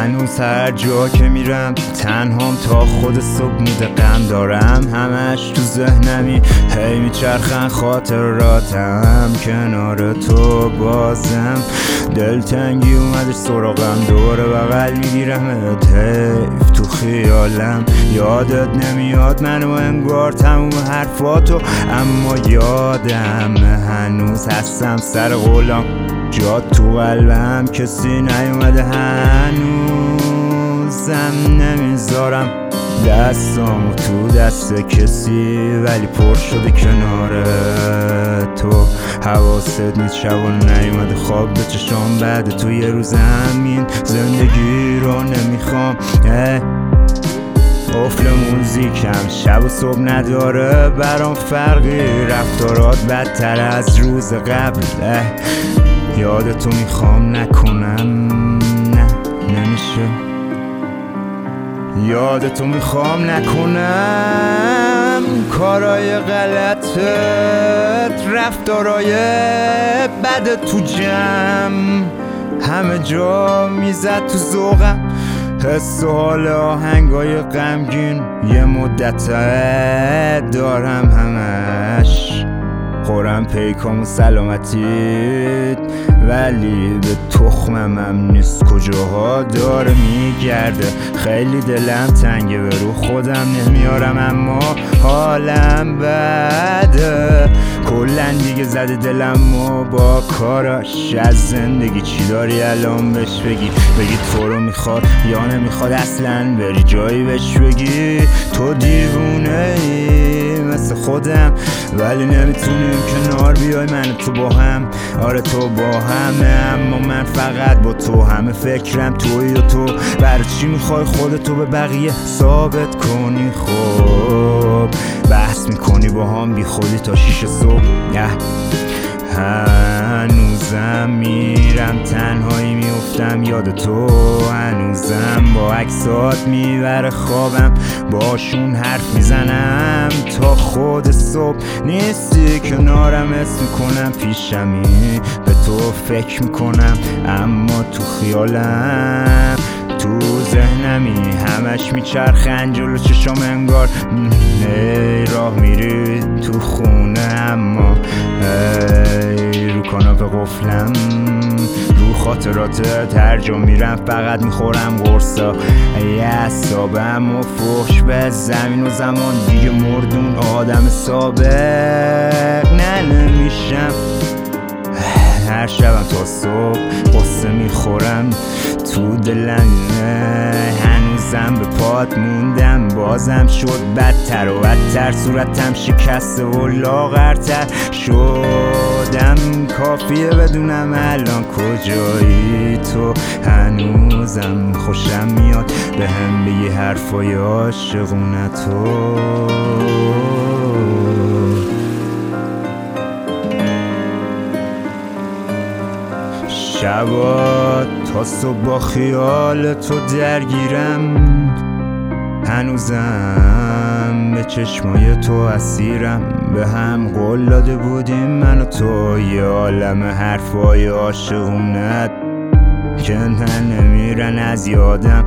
هنوز هر جا که میرم تنهام تا خود صبح موده غم دارم، همش تو ذهنمی هی میچرخن خاطراتم، کنار تو بازم دلتنگی اومدش سراغم، دور بغل میگیرمت حیف تو خیالم، یادت نمیاد منو انگار تموم حرفاتو، اما یادم هنوز هستم سر قولم، جات تو قلبم کسی نیومده، هنوزم نمیذارم دستامو تو دست کسی، ولی پر شده کنار تو، حواست نیست شبانه نیومده خواب به چشام، بعد تو یه روز همین زندگی رو نمیخوام، قفل موزیکم شب و صبح نداره برام فرقی، رفتارات بدتر از روز قبل، یادتو میخوام نکنم، نه نمیشه، یادتو میخوام نکنم، کارای غلطت رفتارای بد تو جمع همه جا میزد تو ذوقم، حس و حال آهنگای غمگین یه مدت دارم همش، خورم پیکام و سلامتیت ولی به تخمم نیست، کجاها داره میگرده، خیلی دلم تنگه به رو خودم نمیارم، اما حالم بده، کلن دیگه زده دلم و با کاراش، از زندگی چی داری الان بهش بگی تو رو میخواد یا نمیخواد، اصلا بری جایی بهش بگی تو دیوونه ای مثل خودم، ولی نمیتونیم کنار بیای من تو با هم، آره تو با همه، اما من فقط با تو، همه فکرم توی و تو، برای چی میخوای خودتو به بقیه ثابت کنی، خب بحث میکنی با هم بی خودی تا 6 صبح، هنوزم میرم تنهایی میفتم یاد تو، هنوزم با عکسات میبره خوابم، باشون حرف میزنم تا خود صبح، نیستی کنارم اسم میکنم پیشمی، به تو فکر میکنم اما تو خیالم، تو ذهنمی همش میچرخن جلو چشام انگار راه میری تو خونه، اما رو کاناپه قفلم، رو خاطرات هر جا میرم فقط میخورم قرصا، اعصابم و فحش به زمین و زمان دیگه مردون آدم سابق نمیشم، هر شبم تا صبح قصه میخورم تو دلم، هنوزم به پات موندم، بازم شد بدتر و بدتر، صورتم شکسته و لاغرتر شدم، کافیه بدونم الان کجایی تو، هنوزم خوشم میاد به هم بگی حرفای عاشقونه تو، شبا تا صبح با خیال تو درگیرم، هنوزم به چشمای تو اسیرم، به هم قول داده بودیم من و تو یه عالم حرفای عاشقونت که نمیرن از یادم،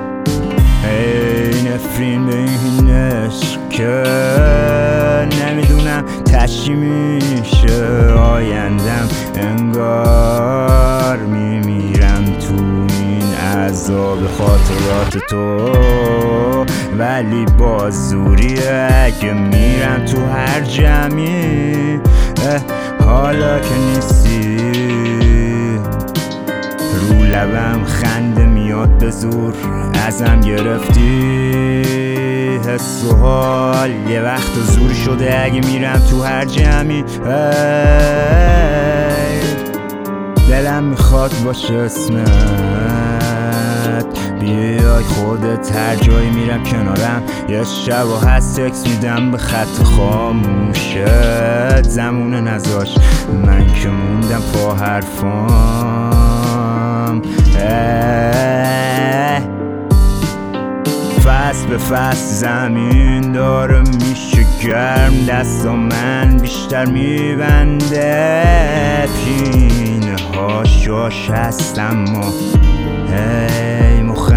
ای نفرین به این عشق که نمیدونم تشی میشه آیندم، انگار میمیرم تو این عذاب خاطرات تو، ولی با زوریه اگه میرم تو هر جمعی، حالا که نیستی رو لبم خنده میاد به زور، ازم گرفتی حس و حال، یه وقت زوری شده اگه میرم تو هر جمعی، دلم میخواد باشه اسمت، بیای خودت هر جایی میرم کنارم، یه شب و هست تکس میدم به خط خاموشت، زمونه نذاش من که موندم پا حرفام، فصل به فصل زمین داره میشه گرم، دستا من بیشتر میبنده، پینه ها شاش هست اما هی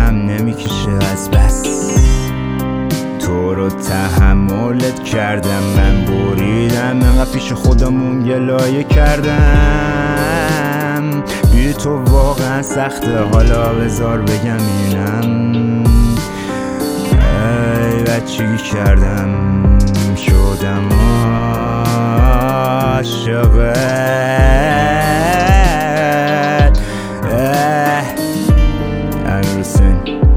لایه کردم بی تو واقعا سخته، حالا بذار بگم اینم ای بچگی کردم شدم عاشقت. امیر حسین